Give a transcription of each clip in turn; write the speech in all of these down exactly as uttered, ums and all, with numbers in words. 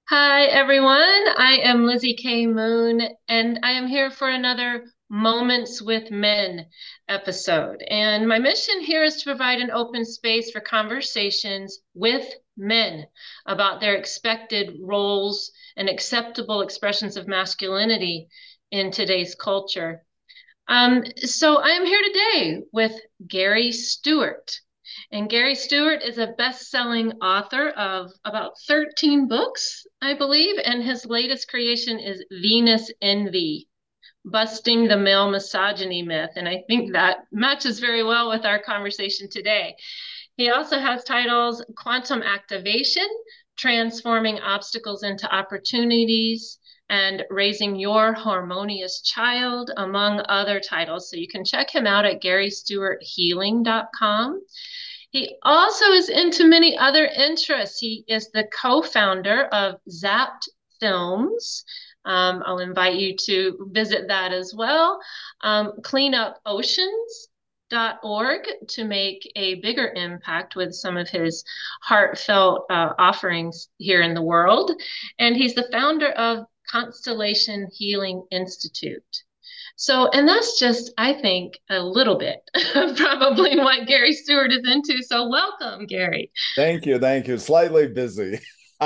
Hi, everyone. I am Lizzie K. Moon, and I am here for another Moments with Men episode. And my mission here is to provide an open space for conversations with men about their expected roles and acceptable expressions of masculinity in today's culture. Um, so I am here today with Gary Stewart. And Gary Stewart is a best-selling author of about thirteen books, I believe, and his latest creation is Venus Envy, Busting the Male Misogyny Myth. And I think that matches very well with our conversation today. He also has titles Quantum Activation, Transforming Obstacles into Opportunities, and Raising Your Harmonious Child, among other titles. So you can check him out at gary stewart healing dot com. He also is into many other interests. He is the co-founder of Zapped Films. Um, I'll invite you to visit that as well. Um, Clean Up Oceans dot org to make a bigger impact with some of his heartfelt uh, offerings here in the world. And he's the founder of Constellation Healing Institute. So, and that's just, I think, a little bit of probably what Gary Stewart is into. So, welcome, Gary. Thank you. Thank you. Slightly busy.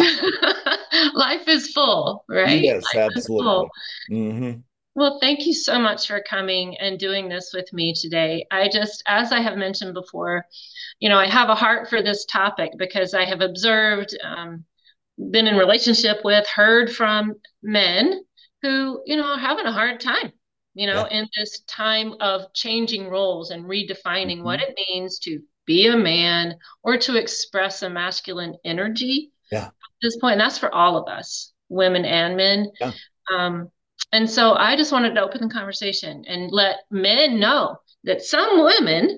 Life is full, right? Yes, Life is full. absolutely. Hmm. Well, thank you so much for coming and doing this with me today. I just, as I have mentioned before, you know, I have a heart for this topic because I have observed, um, been in relationship with, heard from men who, you know, are having a hard time, you know, Yeah. in this time of changing roles and redefining what Hmm. it means to be a man or to express a masculine energy Yeah. at this point. And that's for all of us, women and men. Yeah. Um, and so I just wanted to open the conversation and let men know that some women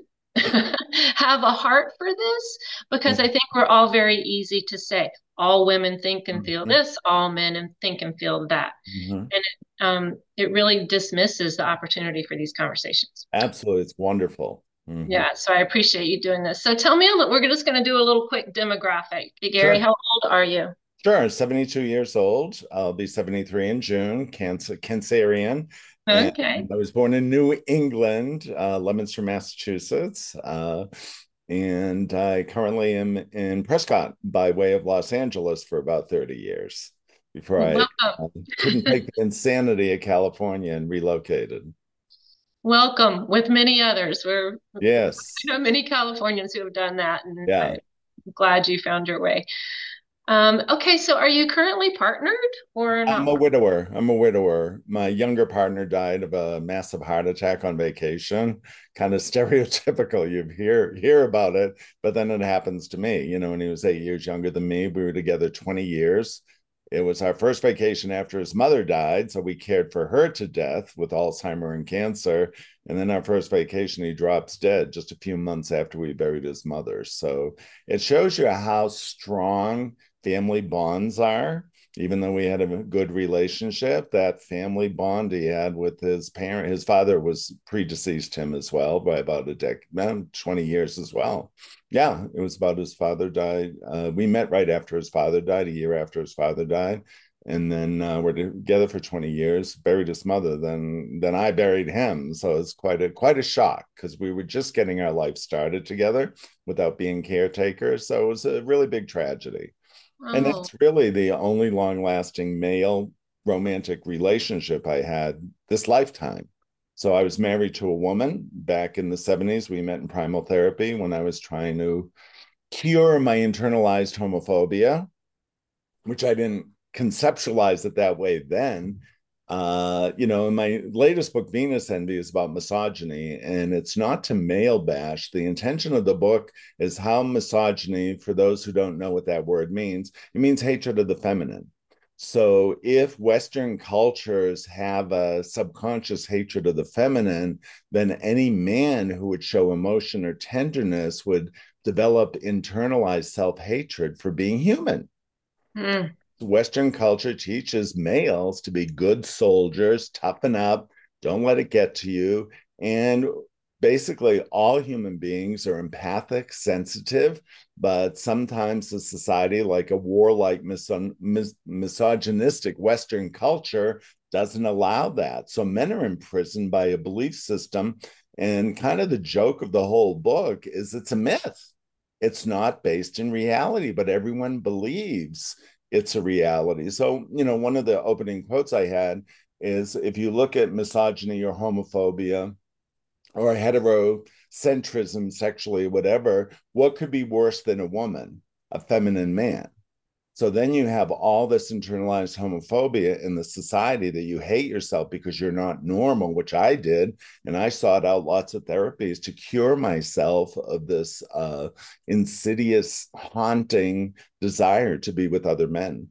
have a heart for this because I think we're all very easy to say. All women think and feel Hmm. this, all men think and feel that. Hmm. And it, um, it really dismisses the opportunity for these conversations. Absolutely. It's wonderful. Hmm. Yeah, so I appreciate you doing this. So tell me a little, we're just going to do a little quick demographic. Hey, Gary, Sure. how old are you? Sure. seventy-two years old. I'll be seventy-three in June, Cancer, Cancerian. And Okay. I was born in New England, uh, Leominster, Massachusetts. Uh, and I currently am in Prescott by way of Los Angeles for about thirty years before Well, I welcome. uh, couldn't take the insanity of California and relocated. Welcome with many others. We're Yes. I know many Californians who have done that, and Yeah. I'm glad you found your way. Um, okay, so are you currently partnered or I'm not? a widower. I'm a widower. My younger partner died of a massive heart attack on vacation. Kind of stereotypical. You hear hear about it, but then it happens to me. You know, when he was eight years younger than me, we were together twenty years. It was our first vacation after his mother died, so we cared for her to death with Alzheimer and cancer. And then our first vacation, he drops dead just a few months after we buried his mother. So it shows you how strong family bonds are. Even though we had a good relationship, that family bond he had with his parent, his father was predeceased him as well by about a decade, twenty years as well. Yeah, it was about his father died. Uh, we met right after his father died, a year after his father died. And then uh, we're together for twenty years, buried his mother, then then I buried him. So it's quite a quite a shock because we were just getting our life started together without being caretakers. So it was a really big tragedy. And Oh, that's really the only long lasting male romantic relationship I had this lifetime. So I was married to a woman back in the seventies. We met in primal therapy when I was trying to cure my internalized homophobia, which I didn't conceptualize it that way then. Uh, you know, my latest book, Venus Envy, is about misogyny, and it's not to male bash. The intention of the book is how misogyny, for those who don't know what that word means, it means hatred of the feminine. So, if Western cultures have a subconscious hatred of the feminine, then any man who would show emotion or tenderness would develop internalized self hatred for being human. hmm. Western culture teaches males to be good soldiers, toughen up, don't let it get to you. And basically, all human beings are empathic, sensitive. But sometimes a society like a warlike, miso- mis- misogynistic Western culture doesn't allow that. So men are imprisoned by a belief system. And kind of the joke of the whole book is it's a myth. It's not based in reality, but everyone believes it's a reality. So, you know, one of the opening quotes I had is if you look at misogyny or homophobia or heterocentrism sexually, whatever, what could be worse than a woman, a feminine man? So then you have all this internalized homophobia in the society that you hate yourself because you're not normal, which I did. And I sought out lots of therapies to cure myself of this uh, insidious, haunting desire to be with other men.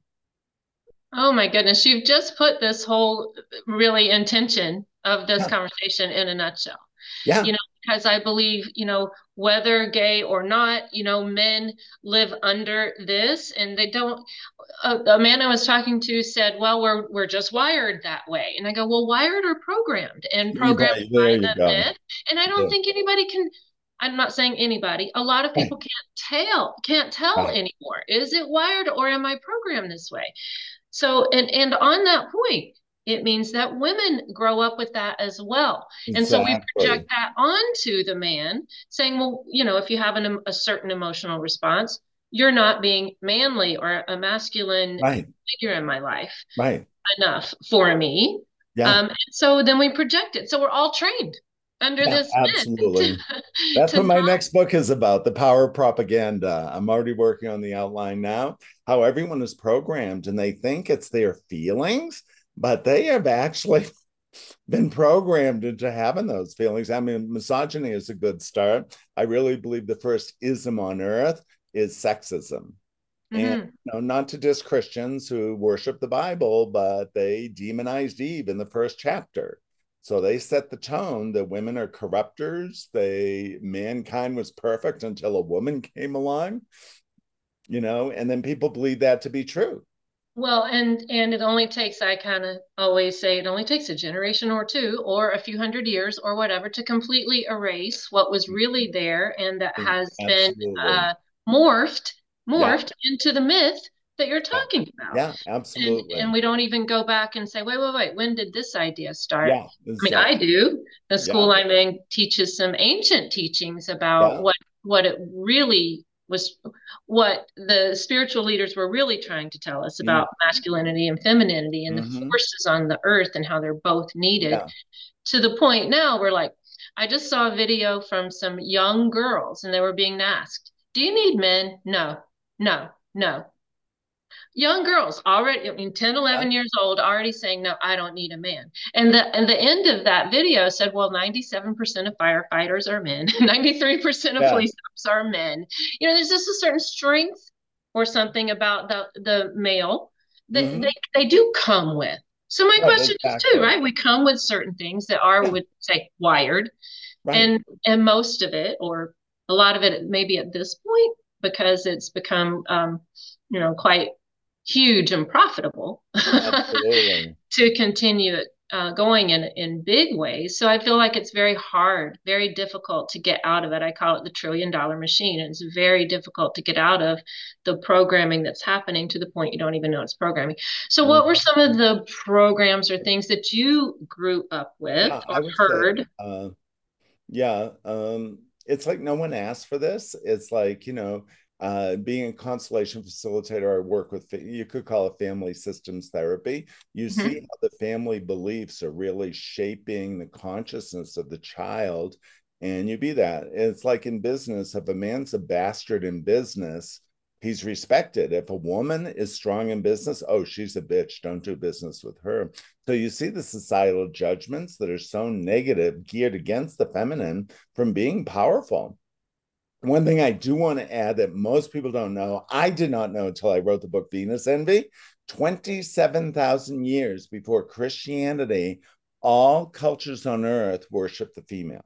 Oh my goodness, you've just put this whole really intention of this Yeah. conversation in a nutshell. Yeah. You know, because I believe, you know, whether gay or not, you know, men live under this and they don't. A, a man I was talking to said, well, we're we're just wired that way. And I go, well, wired or programmed? And programmed Right, there by you the go. myth. And I don't Yeah. think anybody can, I'm not saying anybody, a lot of Right. people can't tell, can't tell Right. anymore. Is it wired or am I programmed this way? So, and and on that point, it means that women grow up with that as well. And so we project Exactly. that onto the man, saying, well, you know, if you have an, a certain emotional response, you're not being manly or a masculine Right. figure in my life Right. enough for me. Yeah. Um, and so then we project it. So we're all trained under Yeah, this myth to, absolutely. That's to what my not. next book is about, the power of propaganda. I'm already working on the outline now, how everyone is programmed and they think it's their feelings, but they have actually been programmed into having those feelings. I mean, misogyny is a good start. I really believe the first ism on earth is sexism. And Mhm. you know, not to diss Christians who worship the Bible, but they demonized Eve in the first chapter. So they set the tone that women are corruptors. They mankind was perfect until a woman came along, you know, and then people believe that to be true. Well, and and it only takes, I kind of always say it only takes a generation or two or a few hundred years or whatever to completely erase what was really there and that has been Absolutely. uh, morphed Yeah. morphed into the myth that you're Yeah. talking about. Yeah. And and Absolutely. we don't even go back and say, wait, wait, wait, when did this idea start? Yeah. I mean, I Exactly. do. The Yeah. school I'm in teaches some ancient teachings about Yeah. what what it really was, what the spiritual leaders were really trying to tell us about masculinity and femininity and the Mm-hmm. forces on the earth and how they're both needed. Yeah. To the point now we're like, I just saw a video from some young girls and they were being asked, do you need men? No, no, no. Young girls already, I mean, ten, Yeah. eleven years old, already saying, no, I don't need a man. And the and the end of that video said, well, ninety-seven percent of firefighters are men, ninety-three percent of Yeah. police officers are men. You know, there's just a certain strength or something about the the male that Mm-hmm. they, they do come with. So my Right. question is too, Exactly. right? We come with certain things that are, Yeah. would say, wired, Right. and and most of it, or a lot of it, maybe at this point, because it's become, um, you know, quite huge and profitable Absolutely. to continue it uh, going in in big ways. So I feel like it's very hard, very difficult to get out of it. I call it the trillion dollar machine. It's very difficult to get out of the programming that's happening to the point you don't even know it's programming. So what were Mhm. some of the programs or things that you grew up with Yeah, or I would say, heard? uh, yeah, um, it's like no one asked for this. It's like, you know, uh, being a constellation facilitator, I work with, you could call it family systems therapy. You see Mhm. how the family beliefs are really shaping the consciousness of the child. And you be that. It's like in business, if a man's a bastard in business, he's respected. If a woman is strong in business, oh, she's a bitch. Don't do business with her. So you see the societal judgments that are so negative, geared against the feminine from being powerful. One thing I do want to add that most people don't know, I did not know until I wrote the book Venus Envy. twenty-seven thousand years before Christianity, all cultures on earth worship the female.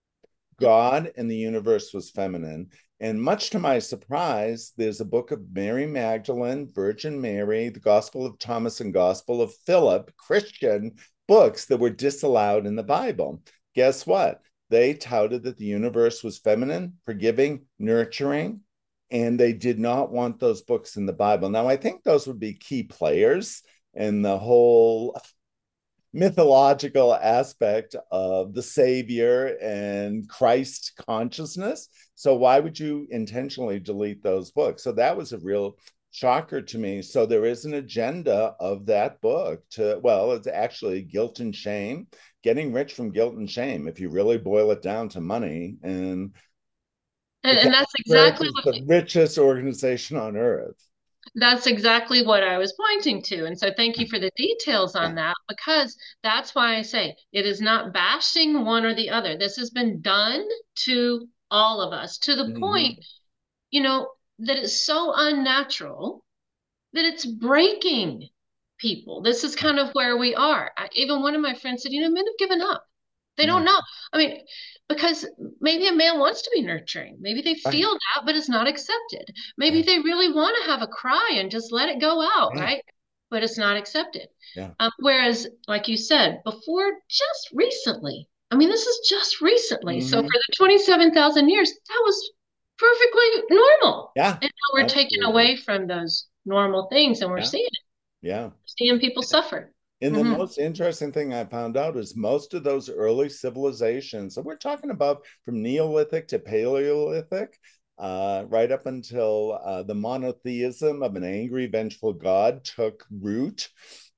God and the universe was feminine. And much to my surprise, there's a book of Mary Magdalene, Virgin Mary, the Gospel of Thomas, and Gospel of Philip, Christian books that were disallowed in the Bible. Guess what? They touted that the universe was feminine, forgiving, nurturing, and they did not want those books in the Bible. Now, I think those would be key players in the whole mythological aspect of the Savior and Christ consciousness. So why would you intentionally delete those books? So that was a real shocker to me. So there is an agenda of that book to, well, it's actually guilt and shame, getting rich from guilt and shame, if you really boil it down to money. And And, the and that's Catholic Church exactly is what the richest organization on earth. That's exactly what I was pointing to. And so thank you for the details on Yeah. that, because that's why I say it is not bashing one or the other. This has been done to all of us to the Mm-hmm. point, you know, that it's so unnatural that it's breaking people. This is kind of where we are. I, even one of my friends said, you know, men have given up. They Yeah. don't know. I mean, because maybe a man wants to be nurturing. Maybe they Right. feel that, but it's not accepted. Maybe Yeah. they really want to have a cry and just let it go out, Yeah. right? But it's not accepted. Yeah. Um, whereas, like you said, before just recently, I mean, this is just recently. So for Mm-hmm. the twenty-seven thousand years, that was perfectly normal. Yeah. And now we're taken Absolutely. away from those normal things, and we're Yeah. seeing it, Yeah. seeing people suffer. And the Mm-hmm. most interesting thing I found out is most of those early civilizations, so we're talking about from Neolithic to Paleolithic, uh, right up until uh, the monotheism of an angry, vengeful God took root,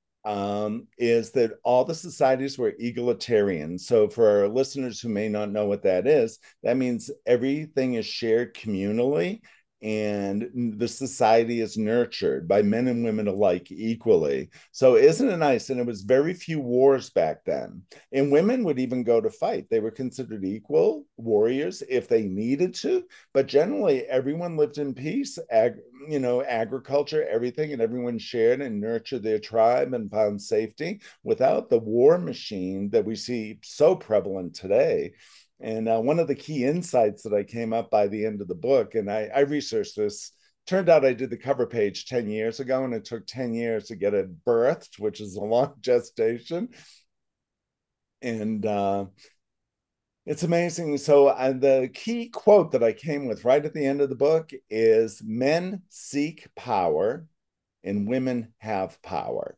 um, is that all the societies were egalitarian. So, for our listeners who may not know what that is, that means everything is shared communally and the society is nurtured by men and women alike equally. So isn't it nice? And it was very few wars back then. And women would even go to fight. They were considered equal warriors if they needed to, but generally everyone lived in peace, ag- you know, agriculture, everything, and everyone shared and nurtured their tribe and found safety without the war machine that we see so prevalent today. And uh, one of the key insights that I came up by the end of the book, and I, I researched this, turned out I did the cover page ten years ago, and it took ten years to get it birthed, which is a long gestation. And uh, it's amazing. So uh, the key quote that I came with right at the end of the book is men seek power and women have power.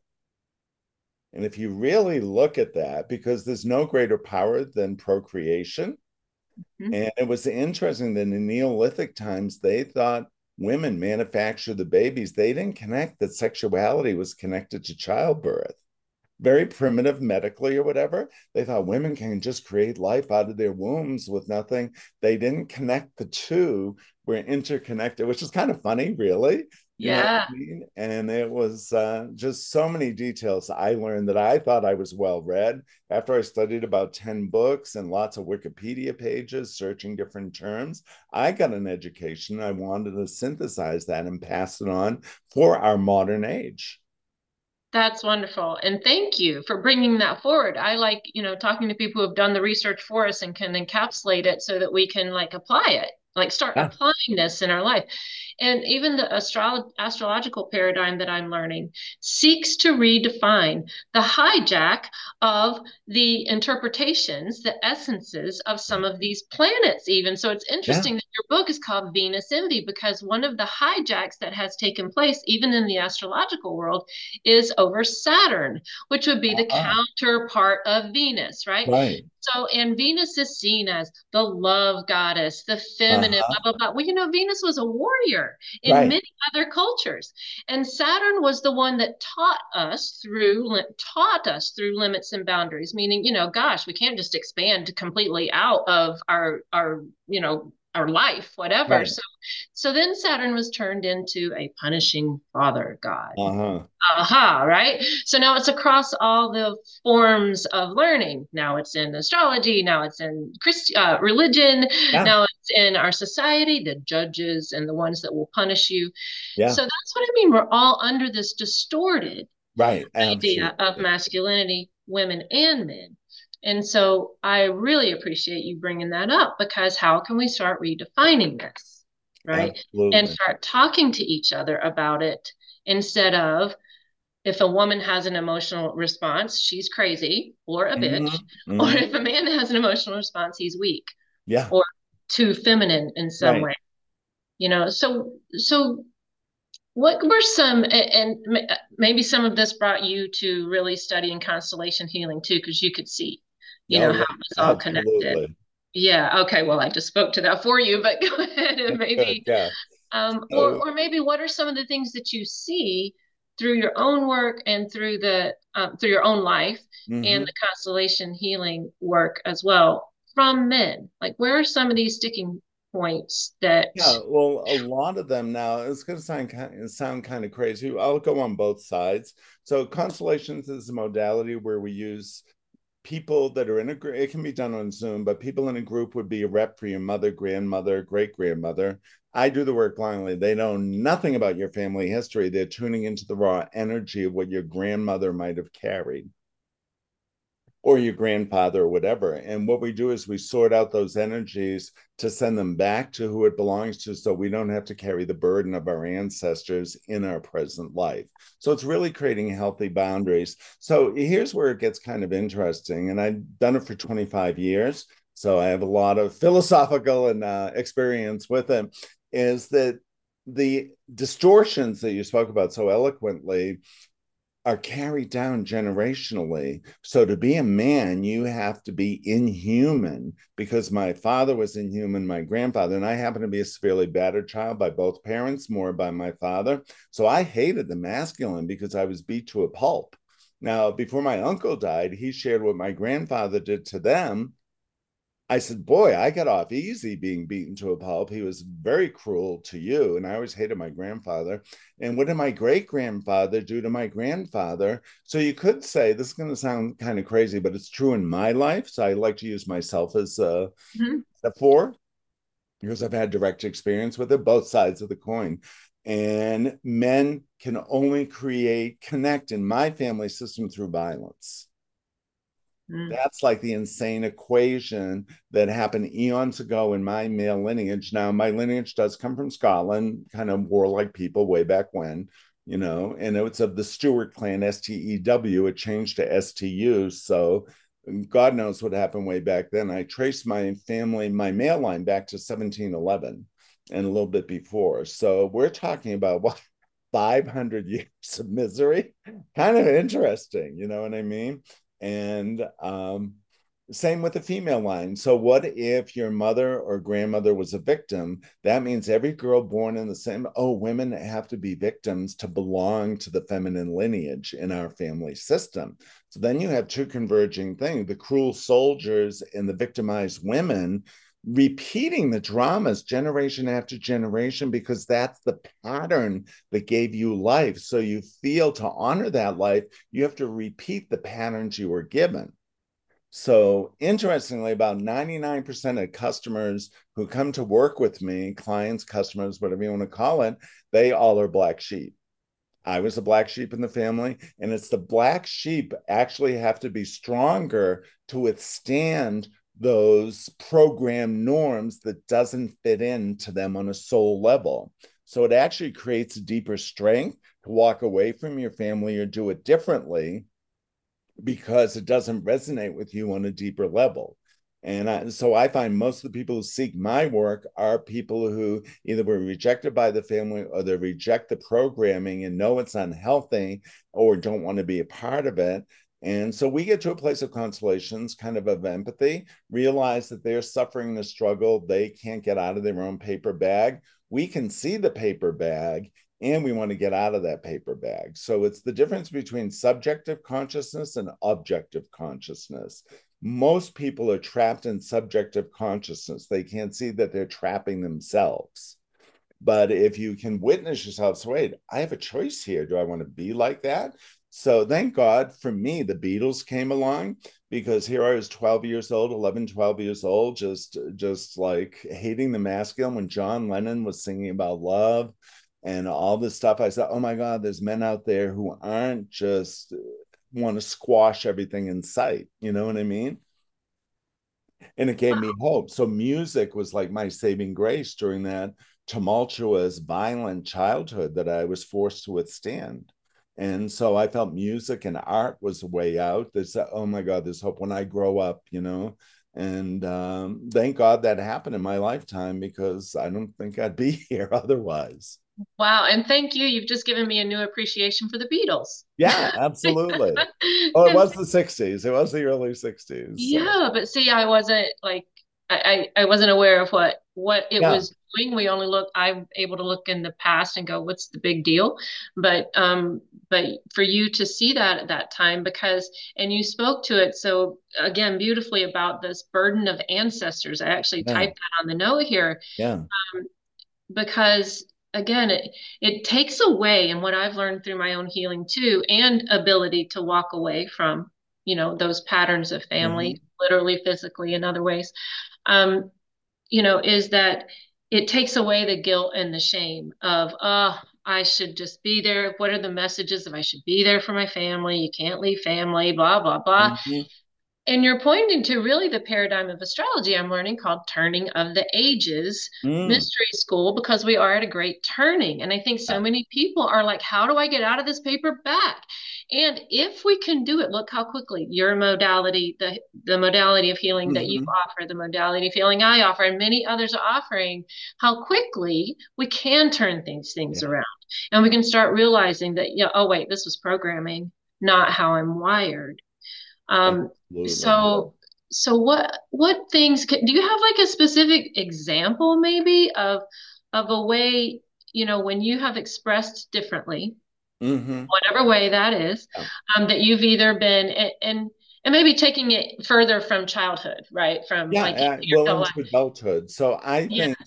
And if you really look at that, because there's no greater power than procreation. Mm-hmm. And it was interesting that in Neolithic times, they thought women manufactured the babies. They didn't connect that sexuality was connected to childbirth. Very primitive medically or whatever. They thought women can just create life out of their wombs with nothing. They didn't connect the two, were interconnected, which is kind of funny, really. You know what Yeah. I mean? And it was uh, just so many details I learned that I thought I was well read. After I studied about ten books and lots of Wikipedia pages, searching different terms, I got an education. I wanted to synthesize that and pass it on for our modern age. That's wonderful. And thank you for bringing that forward. I like, you know, talking to people who have done the research for us and can encapsulate it so that we can like apply it, like start Yeah. applying this in our life. And even the astro astrological paradigm that I'm learning seeks to redefine the hijack of the interpretations, the essences of some of these planets, even. So it's Yeah. interesting that your book is called Venus Envy, because one of the hijacks that has taken place, even in the astrological world, is over Saturn, which would be the Uh-huh. counterpart of Venus, right? Right. So, and Venus is seen as the love goddess, the feminine, Uh-huh. blah, blah, blah. Well, you know, Venus was a warrior in Right. many other cultures. And Saturn was the one that taught us through, taught us through limits and boundaries, meaning, you know, gosh, we can't just expand completely out of our, our, you know, our life, whatever. Right. So, so then Saturn was turned into a punishing father god. Uh-huh. Aha, right? So now it's across all the forms of learning. Now it's in astrology. Now it's in Christ uh, religion. Yeah. Now it's in our society, the judges and the ones that will punish you. Yeah. So that's what I mean. We're all under this distorted Right. idea of Absolutely. masculinity, women and men. And so I really appreciate you bringing that up, because how can we start redefining this, right? And Absolutely. start talking to each other about it, instead of, if a woman has an emotional response, she's crazy or a bitch. Mm-hmm. Or Mm-hmm. if a man has an emotional response, he's weak Yeah. or too feminine in some Right. way. you know. So, so what were some, and maybe some of this brought you to really studying constellation healing too, because you could see, you Oh know, how yeah, it was all connected. absolutely. Yeah. Okay. Well, I just spoke to that for you, but go ahead and Good, maybe, yeah. um, or So or maybe what are some of the things that you see through your own work and through the um, through your own life and mhm. the constellation healing work as well from men? Like, where are some of these sticking points that? Yeah, well, a lot of them now, it's going to sound kind sound kind of crazy. I'll go on both sides. So constellations is a modality where we use people that are in a group. It can be done on Zoom, but people in a group would be a rep for your mother, grandmother, great grandmother. I do the work blindly. They know nothing about your family history. They're tuning into the raw energy of what your grandmother might have carried, or your grandfather or whatever. And what we do is we sort out those energies to send them back to who it belongs to, so we don't have to carry the burden of our ancestors in our present life. So it's really creating healthy boundaries. So here's where it gets kind of interesting. And I've done it for twenty-five years. So I have a lot of philosophical and uh, experience with it, is that the distortions that you spoke about so eloquently are carried down generationally. So to be a man, you have to be inhuman, because my father was inhuman, my grandfather, and I happen to be a severely battered child by both parents, more by my father. So I hated the masculine because I was beat to a pulp. Now, before my uncle died, he shared what my grandfather did to them. I said, boy, I got off easy being beaten to a pulp. He was very cruel to you. And I always hated my grandfather. And what did my great grandfather do to my grandfather? So you could say, this is going to sound kind of crazy, but it's true in my life. So I like to use myself as a Mhm. metaphor, because I've had direct experience with it, both sides of the coin. And men can only create, connect in my family system through violence. Mm. That's like the insane equation that happened eons ago in my male lineage. Now, my lineage does come from Scotland, kind of warlike people way back when, you know, and it's of the Stuart clan, S T E W. It changed to S T U. So God knows what happened way back then. I traced my family, my male line back to seventeen eleven and a little bit before. So we're talking about what? five hundred years of misery. Kind of interesting, you know what I mean? And um, same with the female line. So, what if your mother or grandmother was a victim? That means every girl born in the same, oh, women have to be victims to belong to the feminine lineage in our family system. So then you have two converging things, the cruel soldiers and the victimized women repeating the dramas generation after generation, because that's the pattern that gave you life. So you feel to honor that life, you have to repeat the patterns you were given. So interestingly, about ninety-nine percent of customers who come to work with me, clients, customers, whatever you want to call it, they all are black sheep. I was a black sheep in the family, and it's the black sheep actually have to be stronger to withstand those program norms that doesn't fit into them on a soul level. So it actually creates a deeper strength to walk away from your family or do it differently, because it doesn't resonate with you on a deeper level. And I, so I find most of the people who seek my work are people who either were rejected by the family, or they reject the programming and know it's unhealthy, or don't want to be a part of it. And so we get to a place of constellations, kind of of empathy, realize that they're suffering the struggle. They can't get out of their own paper bag. We can see the paper bag, and we want to get out of that paper bag. So it's the difference between subjective consciousness and objective consciousness. Most people are trapped in subjective consciousness. They can't see that they're trapping themselves. But if you can witness yourself, so wait, I have a choice here. Do I want to be like that? So thank God for me, the Beatles came along, because here I was twelve years old, eleven, twelve years old, just, just like hating the masculine when John Lennon was singing about love and all this stuff. I said, oh my God, there's men out there who aren't just want to squash everything in sight. You know what I mean? And it gave me hope. So music was like my saving grace during that tumultuous, violent childhood that I was forced to withstand. And so I felt music and art was the way out. There's, oh my God, there's hope when I grow up, you know. And um, thank God that happened in my lifetime, because I don't think I'd be here otherwise. Wow. And thank you. You've just given me a new appreciation for the Beatles. Yeah, absolutely. Oh, it was the sixties. It was the early sixties. So Yeah, but see, I wasn't like I, I I wasn't aware of what what it yeah. was doing. We only look I'm able to look in the past and go, what's the big deal? But um but for you to see that at that time, because and you spoke to it so again beautifully about this burden of ancestors. I actually Yeah. typed that on the note here, Yeah. um, because again it it takes away, and what I've learned through my own healing too, and ability to walk away from, you know, those patterns of Hmm. family, literally, physically, in other ways, um, you know, is that it takes away the guilt and the shame of, oh, I should just be there. What are the messages of I should be there for my family? You can't leave family, blah, blah, blah. Hmm. And you're pointing to really the paradigm of astrology I'm learning called Turning of the Ages Mm. Mystery School, because we are at a great turning. And I think so Yeah. many people are like, how do I get out of this paper back? And if we can do it, look how quickly your modality, the, the modality of healing that you Hmm. offer, the modality of healing I offer, and many others are offering, how quickly we can turn things, things Yeah. around. And we can start realizing that, yeah, oh, wait, this was programming, not how I'm wired. Um, Absolutely. so so what what things can, do you have like a specific example maybe of of a way, you know, when you have expressed differently, Hmm. whatever way that is, Yeah. um, that you've either been and and and maybe taking it further from childhood, right? From Yeah. like Uh, your well, adult into life. adulthood. So I Yeah. think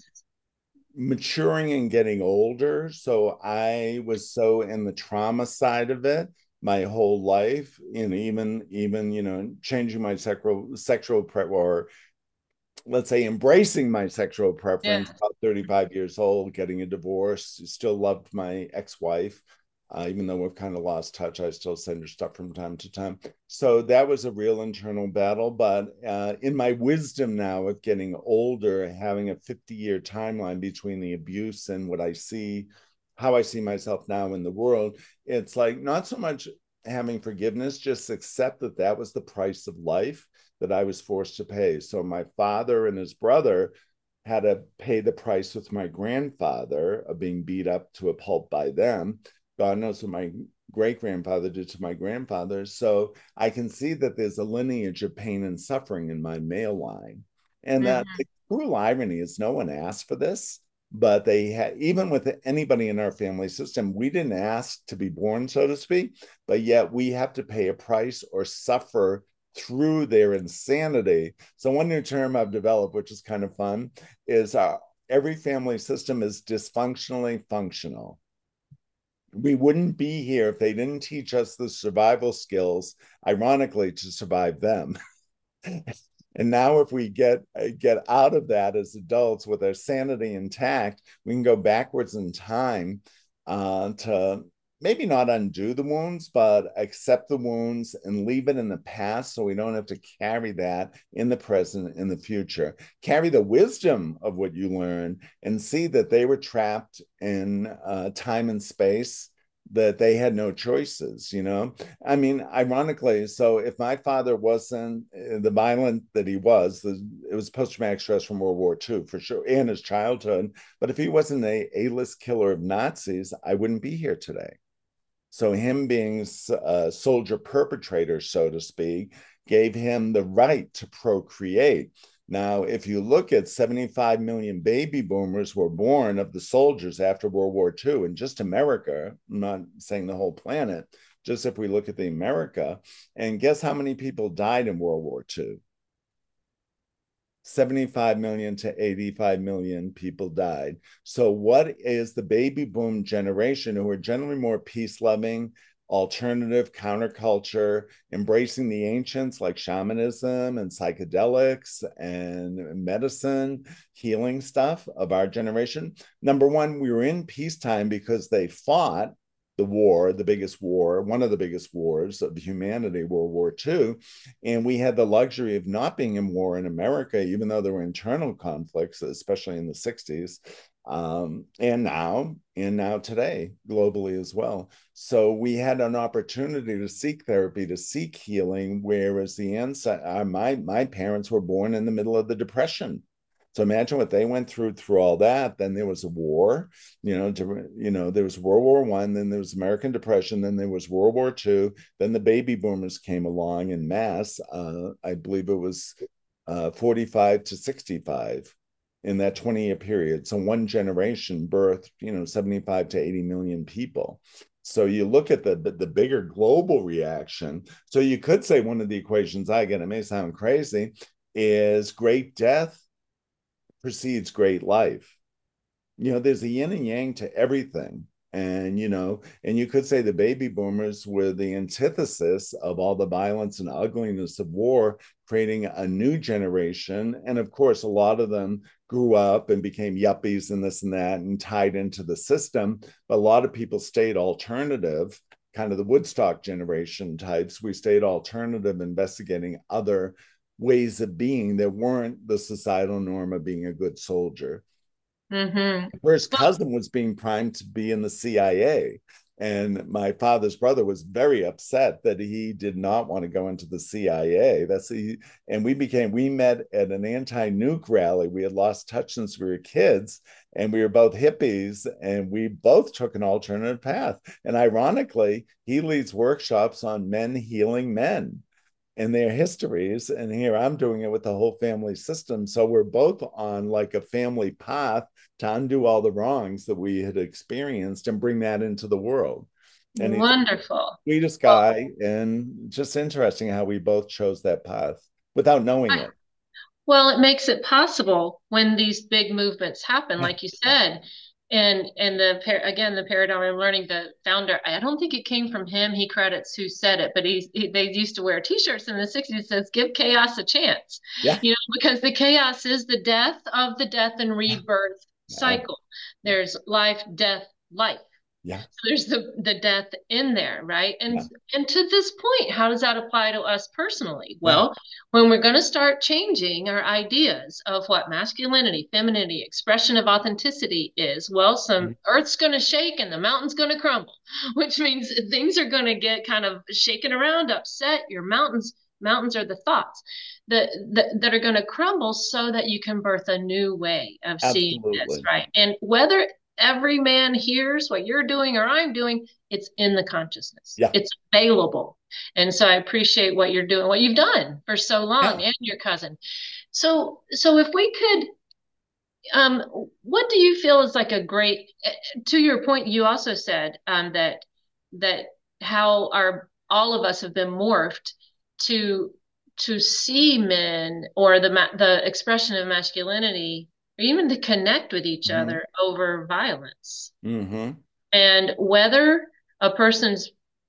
maturing and getting older. So I was so in the trauma side of it my whole life, and even even you know changing my sexual sexual pre- or let's say embracing my sexual Yeah. preference about thirty-five years old, getting a divorce, still loved my ex-wife. Uh, even though we've kind of lost touch, I still send her stuff from time to time. So that was a real internal battle. But uh, in my wisdom now of getting older, having a fifty year timeline between the abuse and what I see, how I see myself now in the world, it's like not so much having forgiveness, just accept that that was the price of life that I was forced to pay. So my father and his brother had to pay the price with my grandfather of being beat up to a pulp by them. God knows what my great grandfather did to my grandfather. So I can see that there's a lineage of pain and suffering in my male line. And that Hmm. the cruel irony is no one asked for this, but they had, even with anybody in our family system, we didn't ask to be born, so to speak, but yet we have to pay a price or suffer through their insanity. So one new term I've developed, which is kind of fun, is uh, every family system is dysfunctionally functional. We wouldn't be here if they didn't teach us the survival skills, ironically, to survive them. And now if we get get out of that as adults with our sanity intact, we can go backwards in time uh, to maybe not undo the wounds, but accept the wounds and leave it in the past so we don't have to carry that in the present, in the future. Carry the wisdom of what you learn and see that they were trapped in uh, time and space, that they had no choices, you know? I mean, ironically, so if my father wasn't uh, the violent that he was, the, it was post traumatic stress from World War Two for sure, and his childhood. But if he wasn't a A list killer of Nazis, I wouldn't be here today. So him being a soldier perpetrator, so to speak, gave him the right to procreate. Now, if you look at seventy-five million baby boomers were born of the soldiers after World War Two, and just America, I'm not saying the whole planet, just if we look at the America, and guess how many people died in World War Two? seventy-five million to eighty-five million people died. So, what is the baby boom generation who are generally more peace loving, alternative, counterculture, embracing the ancients like shamanism and psychedelics and medicine, healing stuff of our generation? Number one, we were in peacetime because they fought the war, the biggest war, one of the biggest wars of humanity, World War Two. And we had the luxury of not being in war in America, even though there were internal conflicts, especially in the sixties. um, and now and now today globally as well. So we had an opportunity to seek therapy, to seek healing, whereas the ancestors, uh, my my parents were born in the middle of the Depression. So imagine what they went through through all that. Then there was a war, you know, to, you know, there was World War One, then there was American Depression, then there was World War Two, then the baby boomers came along in mass. Uh, I believe it was uh, forty-five to sixty-five in that twenty year period. So one generation birthed, you know, seventy-five to eighty million people. So you look at the, the, the bigger global reaction. So you could say one of the equations I get, it may sound crazy, is great death precedes great life. You know, there's a yin and yang to everything. And, you know, and you could say the baby boomers were the antithesis of all the violence and ugliness of war, creating a new generation. And of course, a lot of them grew up and became yuppies and this and that and tied into the system. But a lot of people stayed alternative, kind of the Woodstock generation types. We stayed alternative, investigating other ways of being that weren't the societal norm of being a good soldier. Mm-hmm. My first cousin was being primed to be in the C I A. And my father's brother was very upset that he did not want to go into the C I A. That's the, and we became, we met at an anti-nuke rally. We had lost touch since we were kids, and we were both hippies, and we both took an alternative path. And ironically, he leads workshops on men healing men and their histories. And here I'm doing it with the whole family system. So we're both on like a family path to undo all the wrongs that we had experienced and bring that into the world. And Wonderful. He's the sweetest guy, and just interesting how we both chose that path without knowing it. Well, it makes it possible when these big movements happen, like you said. And and the again, the paradigm I'm learning, the founder, I don't think it came from him. He credits who said it, but he's, he, they used to wear T-shirts in the sixties that says, give chaos a chance. Yeah. You know, because the chaos is the death of the death and rebirth yeah. cycle. There's life, death, life. Yeah. So there's the, the death in there, right? And yeah. and to this point, how does that apply to us personally? Well, yeah. when we're going to start changing our ideas of what masculinity, femininity, expression of authenticity is, well, some mm-hmm. earth's going to shake and the mountain's going to crumble, which means things are going to get kind of shaken around, upset. Your mountains, mountains are the thoughts that that, that are going to crumble so that you can birth a new way of Absolutely. seeing this, right? And whether every man hears what you're doing or I'm doing, it's in the consciousness. Yeah. It's available. And so I appreciate what you're doing, what you've done for so long, yeah. and your cousin. So, so if we could, um, what do you feel is like a great, to your point, you also said um, that, that how our, all of us have been morphed to, to see men or the, the expression of masculinity, or even to connect with each mm-hmm. other over violence. Mm-hmm. And whether a person's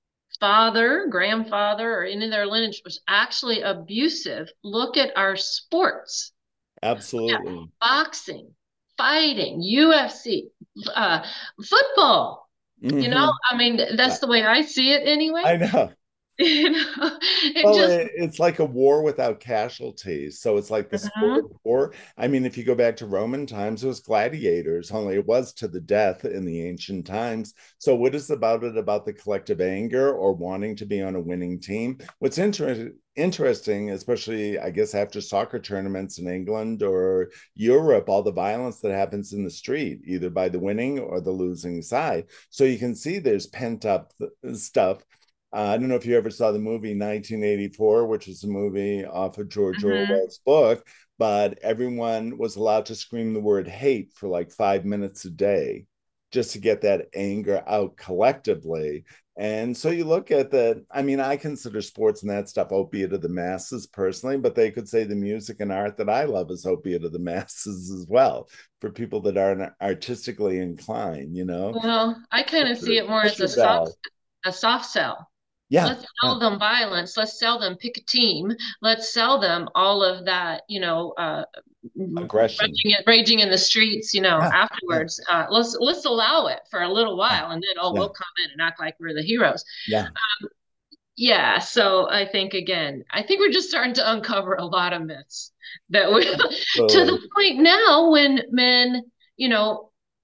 father, grandfather, or any of their lineage was actually abusive, look at our sports. Absolutely. Boxing, fighting, U F C, uh, football. Mm-hmm. You know, I mean, that's yeah. the way I see it anyway. I know. You know, it well, just, it, it's like a war without casualties. So it's like the uh-huh. sport of war. I mean, if you go back to Roman times, it was gladiators, only it was to the death in the ancient times. So what is about it about the collective anger or wanting to be on a winning team? What's inter- interesting, especially, I guess, after soccer tournaments in England or Europe, all the violence that happens in the street, either by the winning or the losing side. So you can see there's pent up stuff. Uh, I don't know if you ever saw the movie nineteen eighty-four, which was a movie off of George mm-hmm. Orwell's book, but everyone was allowed to scream the word hate for like five minutes a day just to get that anger out collectively. And so you look at the, I mean, I consider sports and that stuff opiate of the masses personally, but they could say the music and art that I love is opiate of the masses as well, for people that aren't artistically inclined, you know? Well, I kind of see it more as a soft, a soft sell. Yeah. Let's sell yeah. them violence. Let's sell them pick a team. Let's sell them all of that, you know, uh, aggression, raging, raging in the streets, you know, yeah. afterwards. Yeah. Uh, let's, let's allow it for a little while and then, oh, yeah. we'll come in and act like we're the heroes. Yeah. Um, yeah. So I think, again, I think we're just starting to uncover a lot of myths that we, to the point now when men, you know,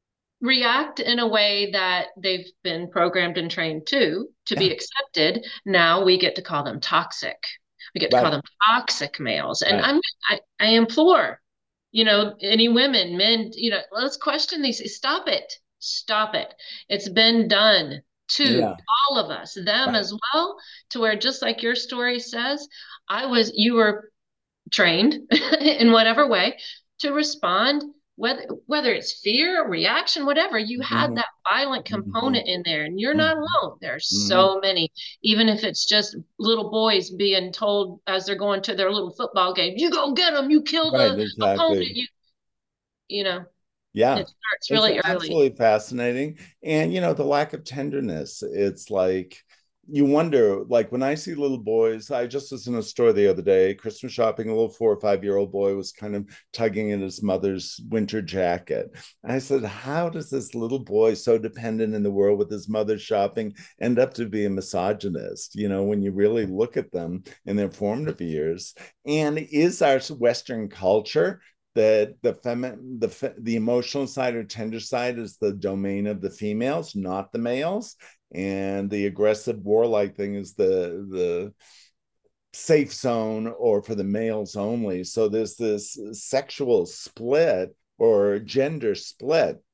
react in a way that they've been programmed and trained to to Yeah. be accepted. Now we get to call them toxic. We get to call Right. them toxic males. And Right. I'm I, I implore, you know, any women, men, you know, let's question these. Stop it. Stop it. It's been done to Yeah. all of us, them Right. as well, to where just like your story says, I was you were trained in whatever way to respond, whether whether it's fear, reaction, whatever. You had Mhm. that violent Mhm. component in there, and you're not Mhm. alone. There's Mhm. so many, even if it's just little boys being told as they're going to their little football game, you go get them, you kill Right. the opponent, Exactly. you you know, Yeah. it starts It's really early. absolutely fascinating. And, you know, the lack of tenderness, it's like, you wonder, like when I see little boys, I just was in a store the other day, Christmas shopping, a little four or five year old boy was kind of tugging at his mother's winter jacket. I said, how does this little boy, so dependent in the world with his mother shopping, end up to be a misogynist? You know, when you really look at them in their formative years. And is our Western culture that the femi- the the emotional side or tender side is the domain of the females, not the males, and the aggressive warlike thing is the the safe zone or for the males only. So there's this sexual split or gender split.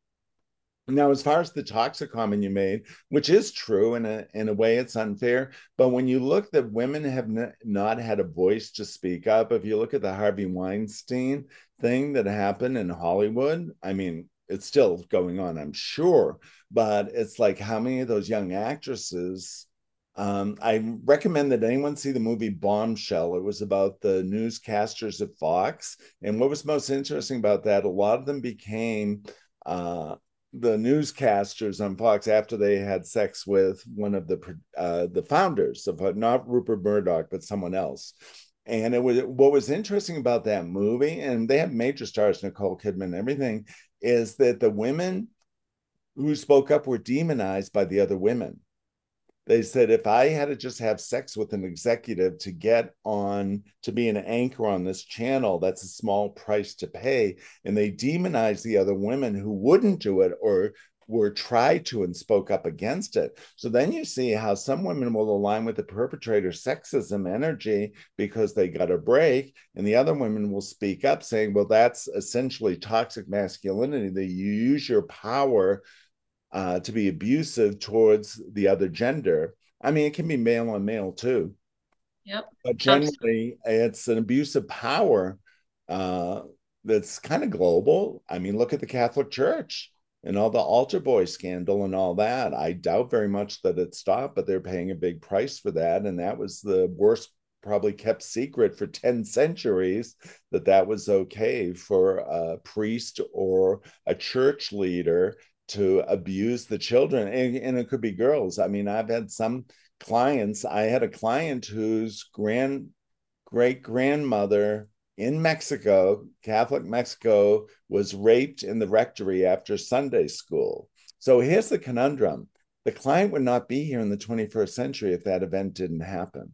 Now, as far as the toxic comment you made, which is true in a in a way, it's unfair. But when you look that women have n- not had a voice to speak up, if you look at the Harvey Weinstein thing that happened in Hollywood, I mean, it's still going on, I'm sure. But it's like how many of those young actresses? Um, I recommend that anyone see the movie Bombshell. It was about the newscasters at Fox, and what was most interesting about that, a lot of them became uh, the newscasters on Fox after they had sex with one of the uh, the founders of not Rupert Murdoch, but someone else. And it was what was interesting about that movie, and they have major stars, Nicole Kidman, and everything, is that the women who spoke up were demonized by the other women. They said if I had to just have sex with an executive to get on to be an anchor on this channel, that's a small price to pay. And they demonized the other women who wouldn't do it or were tried to and spoke up against it. So then you see how some women will align with the perpetrator sexism energy because they got a break, and the other women will speak up saying, well, that's essentially toxic masculinity, that you use your power uh, to be abusive towards the other gender. I mean, it can be male on male too, Yep. but Absolutely. generally, it's an abuse of power uh, that's kind of global. I mean, look at the Catholic Church and all the altar boy scandal and all that. I doubt very much that it stopped, but they're paying a big price for that. And that was the worst, probably kept secret for ten centuries, that that was okay for a priest or a church leader to abuse the children. And, and it could be girls. I mean, I've had some clients. I had a client whose grand great grandmother in Mexico, Catholic Mexico, was raped in the rectory after Sunday school. So here's the conundrum: the client would not be here in the twenty-first century if that event didn't happen.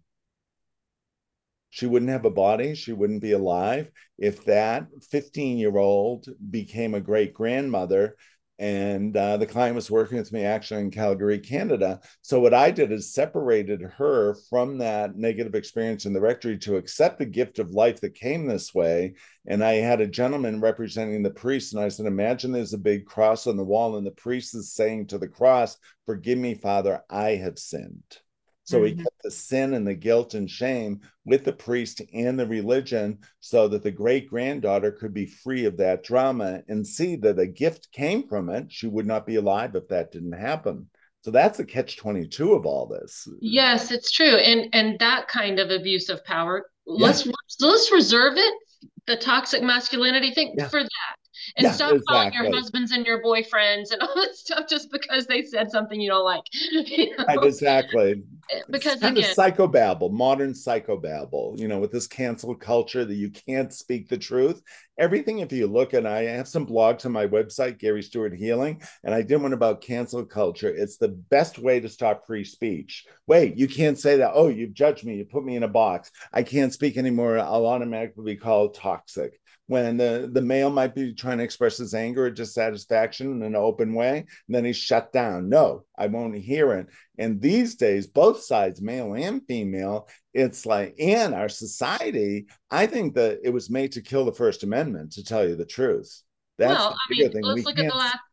She wouldn't have a body. She wouldn't be alive if that fifteen year old became a great grandmother. And uh, the client was working with me actually in Calgary, Canada. So, what I did is separated her from that negative experience in the rectory to accept the gift of life that came this way. And I had a gentleman representing the priest. And I said, imagine there's a big cross on the wall, and the priest is saying to the cross, forgive me, Father, I have sinned. So he Mhm. kept the sin and the guilt and shame with the priest and the religion so that the great granddaughter could be free of that drama and see that a gift came from it. She would not be alive if that didn't happen. So that's the catch twenty-two of all this. Yes, it's true. And and that kind of abuse of power, Yeah, let's let's reserve it, the toxic masculinity thing yeah, for that. And yeah, stop calling your exactly. husbands and your boyfriends and all that stuff just because they said something you don't like. You Right, know? exactly. It's Because kind of again, psychobabble, modern psychobabble, you know, with this cancel culture that you can't speak the truth. Everything, if you look, and I have some blogs on my website, Gary Stewart Healing, and I did one about cancel culture. It's the best way to stop free speech. Wait, you can't say that. Oh, you've judged me. You put me in a box. I can't speak anymore. I'll automatically be called toxic. when the, the male might be trying to express his anger or dissatisfaction in an open way, and then he's shut down. No, I won't hear it. And these days, both sides, male and female, it's like, in our society, I think that it was made to kill the First Amendment, to tell you the truth. That's Well, the I bigger mean, thing. let's We look at the can't. last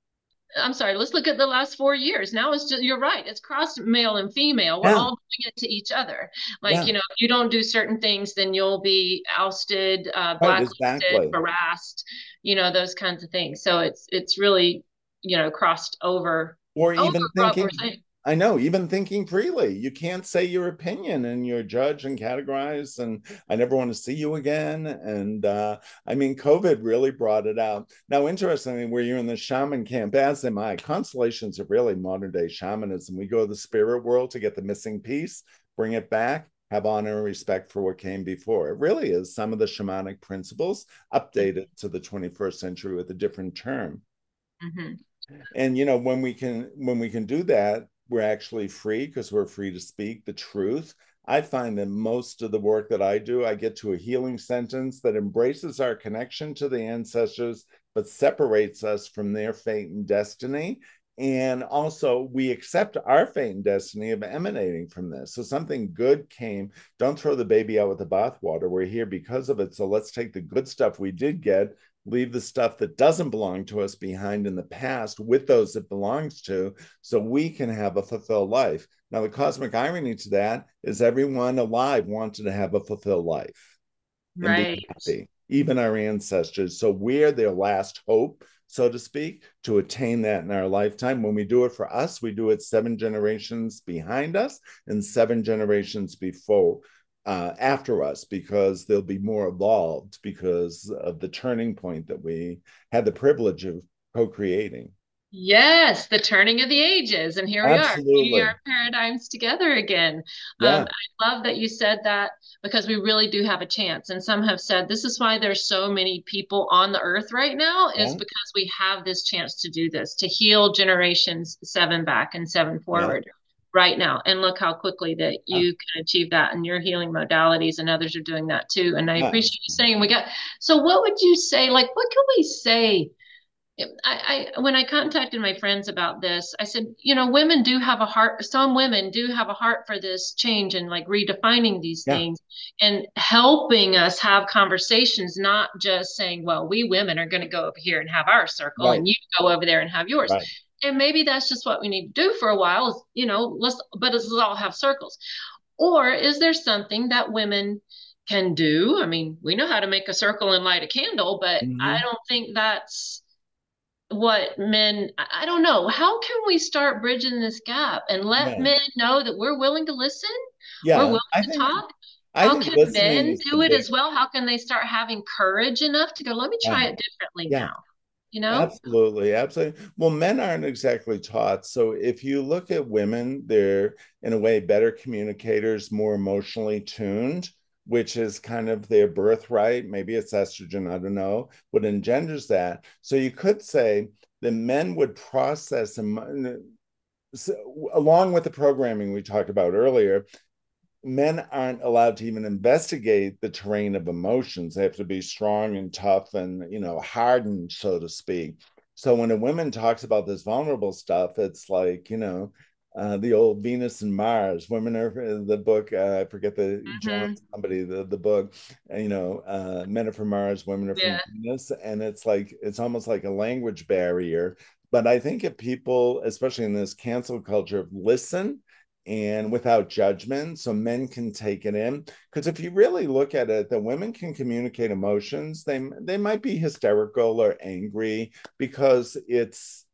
I'm sorry, let's look at the last four years. Now it's just, you're right, it's crossed male and female. We're Yeah, all doing it to each other. Like, yeah, you know, if you don't do certain things, then you'll be ousted, uh, right, blacklisted, exactly. harassed, you know, those kinds of things. So it's it's really, you know, crossed over Or over even what we're thinking, saying. I know, even thinking freely. You can't say your opinion and you're judged and categorized, and I never want to see you again. And uh, I mean, COVID really brought it out. Now, interestingly, where you're in the shaman camp, as am I, constellations are really modern day shamanism. We go to the spirit world to get the missing piece, bring it back, have honor and respect for what came before. It really is some of the shamanic principles updated to the twenty-first century with a different term. Mm-hmm. And you know, when we can when we can do that, we're actually free because we're free to speak the truth. I find that most of the work that I do, I get to a healing sentence that embraces our connection to the ancestors, but separates us from their fate and destiny. And also, we accept our fate and destiny of emanating from this. So, something good came. Don't throw the baby out with the bathwater. We're here because of it. So, let's take the good stuff we did get, leave the stuff that doesn't belong to us behind in the past with those it belongs to, so we can have a fulfilled life. Now, the cosmic irony to that is everyone alive wanted to have a fulfilled life and be Right. happy, even our ancestors. So we're their last hope, so to speak, to attain that in our lifetime. When we do it for us, we do it seven generations behind us and seven generations before uh, after us, because they'll be more evolved because of the turning point that we had the privilege of co-creating. Yes, the turning of the ages. And here we are, bringing Absolutely. our paradigms together again. Um, Yeah. I love that you said that because we really do have a chance. And some have said this is why there's so many people on the earth right now, is Yeah. because we have this chance to do this, to heal generations seven back and seven Yeah. forward right now. And look how quickly that Yeah. you can achieve that in your healing modalities, and others are doing that too. And I Yeah. appreciate you saying we got, so what would you say, like, what can we say? I, I when I contacted my friends about this, I said, you know, women do have a heart. Some women do have a heart for this change and like redefining these Yeah. things and helping us have conversations, not just saying, well, we women are going to go over here and have our circle Right. and you go over there and have yours. Right. And maybe that's just what we need to do for a while, is, you know, let's, but let's all have circles. Or is there something that women can do? I mean, we know how to make a circle and light a candle, but I Mm-hmm. don't think that's what men, I don't know. How can we start bridging this gap and let Yeah. men know that we're willing to listen? We're Yeah. willing I to think talk. I How think can listening men is the do it big. as well? How can they start having courage enough to go, let me Yeah. try it differently Yeah. now? You know? Absolutely, absolutely. Well, men aren't exactly taught. So if you look at women, they're in a way better communicators, more emotionally tuned, which is kind of their birthright. Maybe it's estrogen, I don't know, what engenders that. So you could say the men would process emo- so, along with the programming we talked about earlier, men aren't allowed to even investigate the terrain of emotions. They have to be strong and tough and, you know, hardened, so to speak. So when a woman talks about this vulnerable stuff, it's like, you know, uh, the old Venus and Mars. Women are the book. Uh, I forget the John Mm-hmm. somebody the the book. uh, You know, uh, men are from Mars, women are from Yeah. Venus, and it's like it's almost like a language barrier. But I think if people, especially in this cancel culture, listen and without judgment, so men can take it in. Because if you really look at it, the women can communicate emotions. They they might be hysterical or angry because it's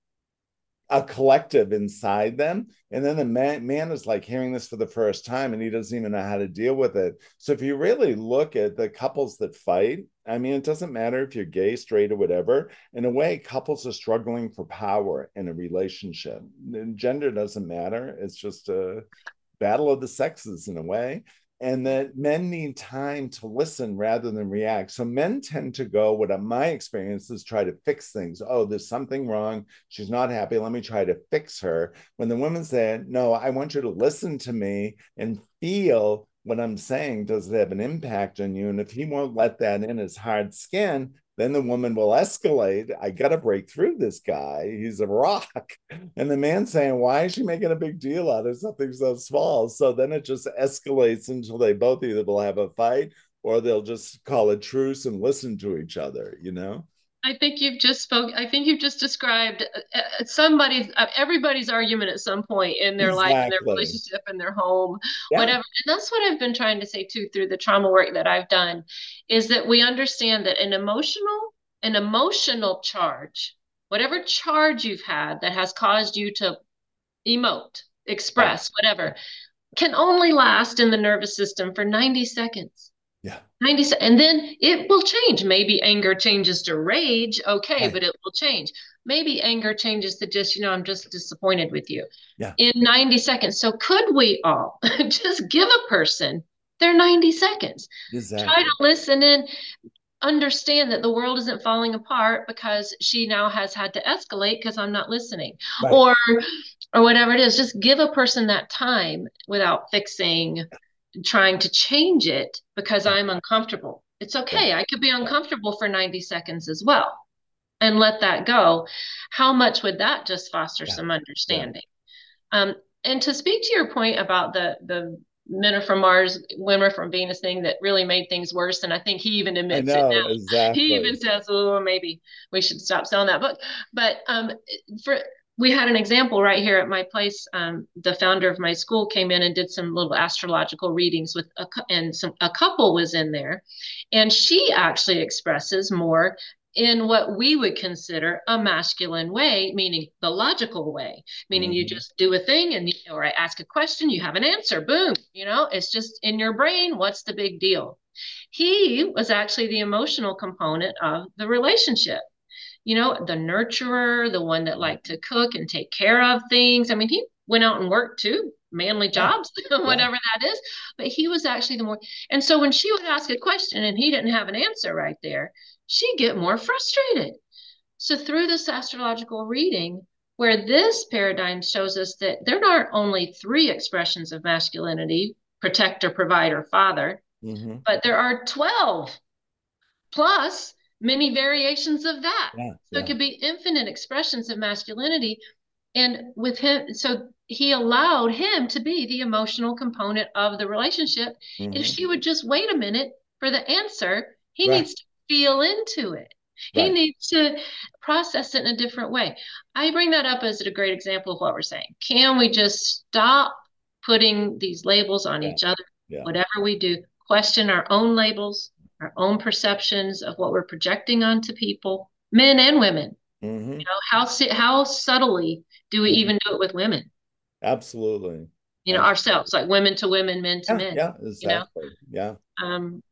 a collective inside them. And then the man, man is like hearing this for the first time and he doesn't even know how to deal with it. So if you really look at the couples that fight, I mean, it doesn't matter if you're gay, straight, or whatever. In a way, couples are struggling for power in a relationship. Gender doesn't matter. It's just a battle of the sexes in a way, and that men need time to listen rather than react. So men tend to go, what my experience is, try to fix things. Oh, there's something wrong. She's not happy. Let me try to fix her. When the woman said, no, I want you to listen to me and feel what I'm saying, does it have an impact on you? And if he won't let that in his hard skin, then the woman will escalate. I got to break through this guy. He's a rock. And the man's saying, why is she making a big deal out of something so small? So then it just escalates until they both either will have a fight or they'll just call a truce and listen to each other, you know? I think you've just spoke. I think you've just described uh, uh, somebody's, uh, everybody's argument at some point in their life, in their Exactly. relationship, in their home, Yeah. whatever. And that's what I've been trying to say too through the trauma work that I've done, is that we understand that an emotional, an emotional charge, whatever charge you've had that has caused you to emote, Right. express, whatever, can only last in the nervous system for ninety seconds. Yeah. ninety se- and then it will change. Maybe anger changes to rage. Okay, Right. but it will change. Maybe anger changes to just, you know, I'm just disappointed with you Yeah. in ninety seconds. So could we all just give a person their ninety seconds? Try to Exactly. listen and understand that the world isn't falling apart because she now has had to escalate because I'm not listening. Right. Or or whatever it is, just give a person that time without fixing, trying to change it because Yeah. I'm uncomfortable. It's Yeah. okay. I could be Yeah. uncomfortable for ninety seconds as well and let that go. How much would that just foster Yeah. some Yeah. understanding? Um, and to speak to your point about the the men are from Mars, women are from Venus thing that really made things worse, and I think he even I admits it know. now. He Exactly. even says, "Oh, maybe we should stop selling that book." But um, for we had an example right here at my place. Um, the founder of my school came in and did some little astrological readings with a and some a couple was in there, and she actually expresses more in what we would consider a masculine way, meaning the logical way, meaning you Hmm. just do a thing and or I ask a question, you have an answer, boom, you know, it's just in your brain. What's the big deal? He was actually the emotional component of the relationship, you know, the nurturer, the one that liked to cook and take care of things. I mean, he went out and worked too, manly Yeah. jobs, Yeah. whatever that is. But he was actually the more. And so when she would ask a question and he didn't have an answer right there, she'd get more frustrated. So through this astrological reading, where this paradigm shows us that there aren't only three expressions of masculinity, protector, provider, father, Hmm. but there are twelve plus many variations of that. Yeah. So it Yeah. could be infinite expressions of masculinity. And with him, so he allowed him to be the emotional component of the relationship. If Hmm. she would just wait a minute for the answer, he Right. needs to feel into it. He Right. needs to process it in a different way. I bring that up as a great example of what we're saying. Can we just stop putting these labels on Yeah. each other? Yeah. Whatever we do, question our own labels, our own perceptions of what we're projecting onto people, men and women. Hmm. You know, how how subtly do we Hmm. even do it with women? Absolutely. You know, Absolutely. ourselves, like women to women, men to Yeah. men. Yeah. You know, Exactly. Yeah. um,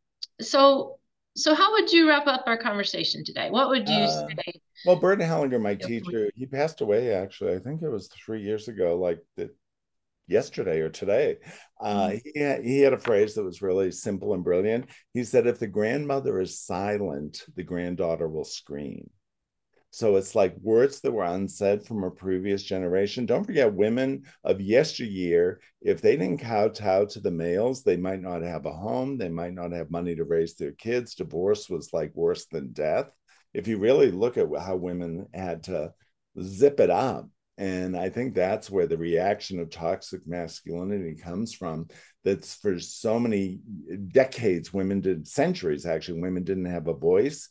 so so how would you wrap up our conversation today? What would you Uh, say? well, Burton Hellinger, my teacher, he passed away actually. I think it was three years ago, like the, yesterday or today. Uh, Mhm. he, had, he had a phrase that was really simple and brilliant. He said, if the grandmother is silent, the granddaughter will scream. So it's like words that were unsaid from a previous generation. Don't forget, women of yesteryear, if they didn't kowtow to the males, they might not have a home. They might not have money to raise their kids. Divorce was like worse than death. If you really look at how women had to zip it up. And I think that's where the reaction of toxic masculinity comes from. That's for so many decades, women did, centuries actually, women didn't have a voice.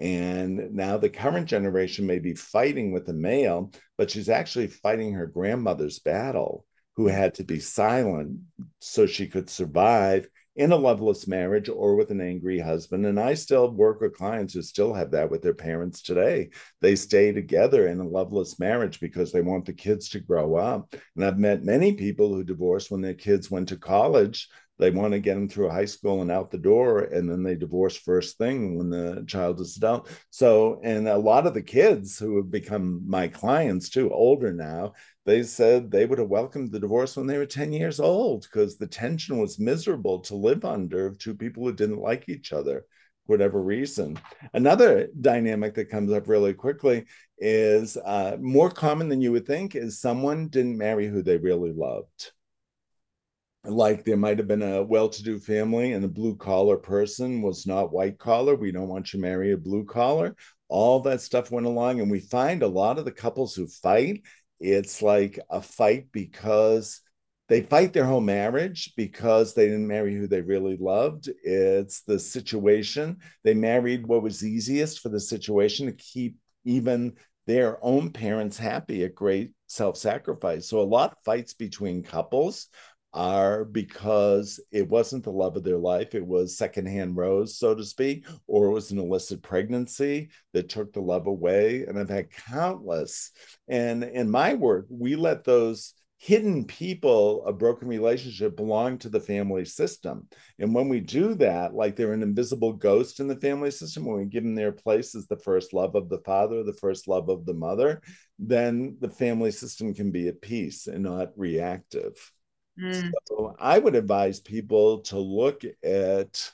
And now the current generation may be fighting with the male, but she's actually fighting her grandmother's battle, who had to be silent so she could survive in a loveless marriage or with an angry husband. And I still work with clients who still have that with their parents today. They stay together in a loveless marriage because they want the kids to grow up. And I've met many people who divorced when their kids went to college. They want to get them through high school and out the door, and then they divorce first thing when the child is adult. So, and a lot of the kids who have become my clients too, older now, they said they would have welcomed the divorce when they were ten years old because the tension was miserable to live under of two people who didn't like each other for whatever reason. Another dynamic that comes up really quickly is uh, more common than you would think is someone didn't marry who they really loved. like there might have been a well-to-do family and a blue-collar person was not white collar. We don't want you to marry a blue collar. All that stuff went along, and we find a lot of the couples who fight, it's like a fight because they fight their whole marriage because they didn't marry who they really loved. It's the situation. They married what was easiest for the situation to keep even their own parents happy at great self-sacrifice. So a lot of fights between couples are because it wasn't the love of their life. It was secondhand rose, so to speak, or it was an illicit pregnancy that took the love away. And I've had countless. And in my work, we let those hidden people, a broken relationship, belong to the family system. And when we do that, like they're an invisible ghost in the family system, when we give them their place as the first love of the father, the first love of the mother, then the family system can be at peace and not reactive. Mm. So I would advise people to look at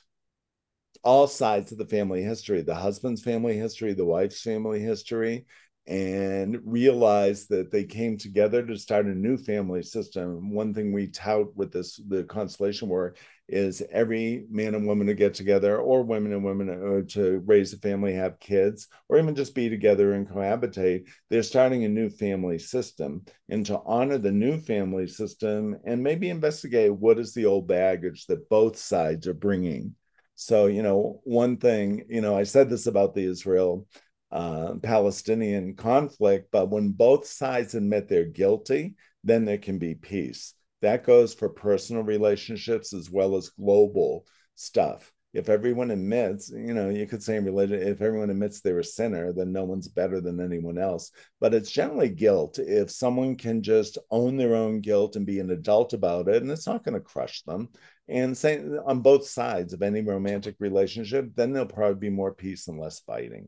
all sides of the family history, the husband's family history, the wife's family history, and realize that they came together to start a new family system. One thing we tout with this, the constellation work, is every man and woman to get together, or women and women to raise a family, have kids, or even just be together and cohabitate. They're starting a new family system. And to honor the new family system and maybe investigate what is the old baggage that both sides are bringing. So, you know, one thing, you know, I said this about the Israel uh, Palestinian conflict, but when both sides admit they're guilty, then there can be peace. That goes for personal relationships as well as global stuff. If everyone admits, you know, you could say in religion, if everyone admits they're a sinner, then no one's better than anyone else. But it's generally guilt. If someone can just own their own guilt and be an adult about it, and it's not going to crush them, and say on both sides of any romantic relationship, then there'll probably be more peace and less fighting.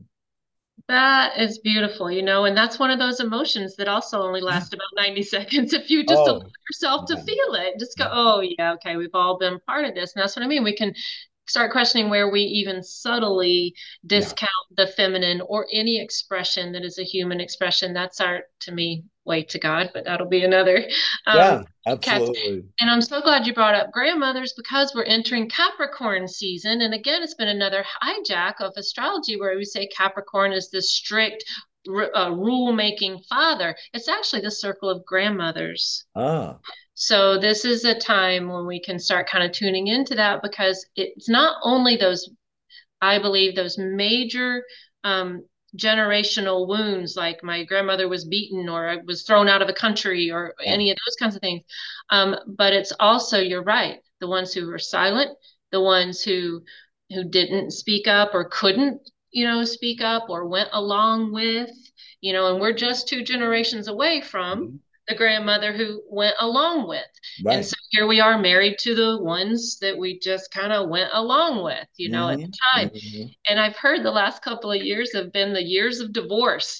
That is beautiful, you know, and that's one of those emotions that also only last about ninety seconds. If you just allow Oh, yourself to yeah. feel it, just go, oh, yeah, okay, we've all been part of this. And that's what I mean. We can start questioning where we even subtly Yeah. discount the feminine or any expression that is a human expression. That's our, to me, way to God, but that'll be another um, Yeah, podcast. absolutely. And I'm so glad you brought up grandmothers because we're entering Capricorn season. And again, it's been another hijack of astrology where we say Capricorn is this strict uh, rule making father. It's actually the circle of grandmothers. Ah, So this is a time when we can start kind of tuning into that because it's not only those, I believe, those major um, generational wounds, like my grandmother was beaten or I was thrown out of the country or yeah. any of those kinds of things. Um, but it's also, you're right, the ones who were silent, the ones who who didn't speak up or couldn't, you know, speak up or went along with, you know, and we're just two generations away from Mhm. the grandmother who went along with. And Right. so here we are married to the ones that we just kind of went along with, you know, at the Mhm. time. Mhm. And I've heard the last couple of years have been the years of divorce.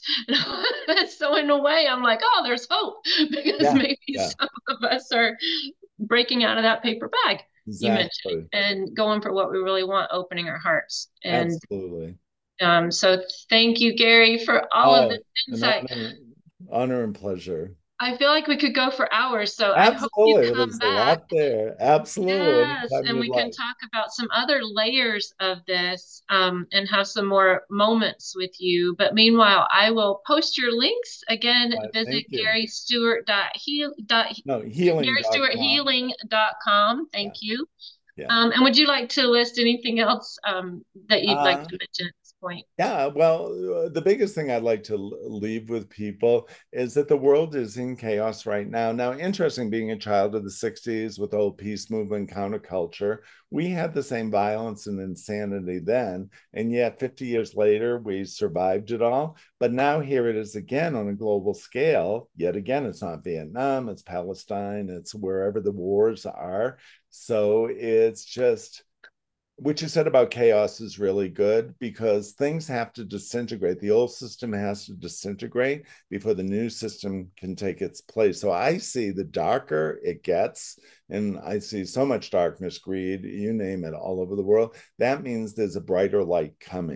So in a way, I'm like, oh, there's hope because Yeah. maybe Yeah. some of us are breaking out of that paper bag you mentioned Exactly. and going for what we really want, opening our hearts. And Absolutely. um, so thank you, Gary, for all of this Oh, an insight. honor, honor and pleasure. I feel like we could go for hours, so I hope you Absolutely. come There's a back. lot there. Absolutely. Yes, Anytime and you'd we can like. talk about some other layers of this um, and have some more moments with you. But meanwhile, I will post your links again. Uh, Visit thank you. Gary Stewart dot heal dot No, healing Gary dot Stewart com. Healing dot com. Yeah. Thank you. Yeah. Um, and would you like to list anything else um, that you'd like Uh, to mention at this point? Yeah, well, uh, the biggest thing I'd like to l- leave with people is that the world is in chaos right now. Now, interesting, being a child of the sixties with old peace movement counterculture, we had the same violence and insanity then. And yet, fifty years later, we survived it all. But now here it is again on a global scale. Yet again, it's not Vietnam, it's Palestine, it's wherever the wars are. So it's just what you said about chaos is really good because things have to disintegrate. The old system has to disintegrate before the new system can take its place. So I see the darker it gets, and I see so much darkness, greed, you name it, all over the world. That means there's a brighter light coming.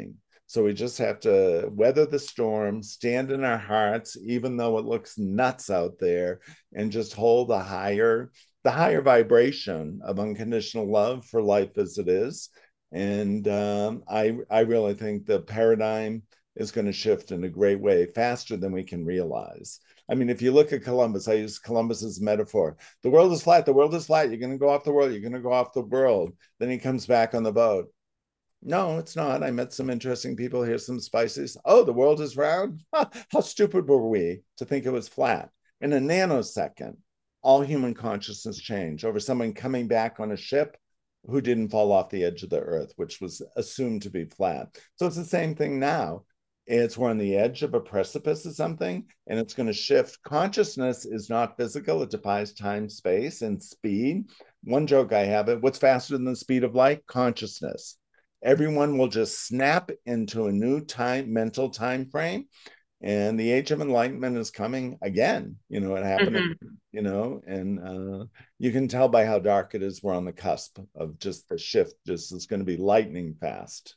So we just have to weather the storm, stand in our hearts, even though it looks nuts out there, and just hold the higher, the higher vibration of unconditional love for life as it is. And um, I, I really think the paradigm is going to shift in a great way, faster than we can realize. I mean, if you look at Columbus, I use Columbus as a metaphor. The world is flat. The world is flat. You're going to go off the world. You're going to go off the world. Then he comes back on the boat. No, it's not. I met some interesting people. Here's some spices. Oh, the world is round? How stupid were we to think it was flat? In a nanosecond, all human consciousness changed over someone coming back on a ship who didn't fall off the edge of the earth, which was assumed to be flat. So it's the same thing now. It's we're on the edge of a precipice of something, and it's going to shift. Consciousness is not physical. It defies time, space, and speed. One joke I have it, what's faster than the speed of light? Consciousness. Everyone will just snap into a new time, mental time frame. And the age of enlightenment is coming again. You know, it happened, mm-hmm. you know, and uh, you can tell by how dark it is. We're on the cusp of just the shift. Just it's going to be lightning fast.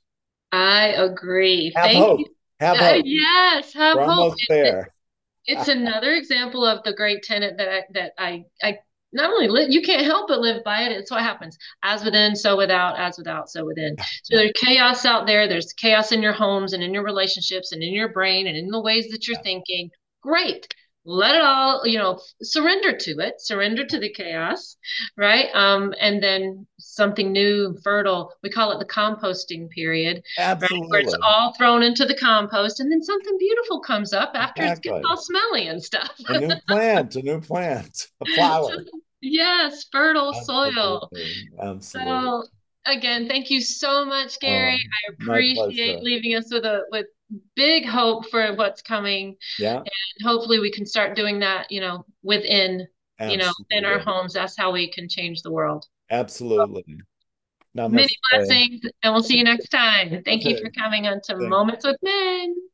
I agree. Have Thank hope. you. Have hope. Uh, yes, have We're hope. almost there. It, it's another example of the great tenet that I, that I, I not only live, you can't help but live by it. It's what happens. As within, so without, as without, so within. So there's chaos out there. There's chaos in your homes and in your relationships and in your brain and in the ways that you're thinking. Great. Let it all, you know, surrender to it, surrender to the chaos, right? Um, and then something new, fertile, we call it the composting period, Absolutely. Right? Where it's all thrown into the compost and then something beautiful comes up after Exactly. it gets all smelly and stuff. A new plant, a new plant, a flower. Yes, fertile Absolutely. soil. Absolutely. So again, thank you so much, Gary. Oh, I appreciate leaving us with a with big hope for what's coming. Yeah. And hopefully we can start doing that, you know, within, Absolutely. you know, in our homes. That's how we can change the world. Absolutely. Namaste. Many blessings, and we'll see you next time. Thank okay. you for coming on to Thanks. Moments with Men.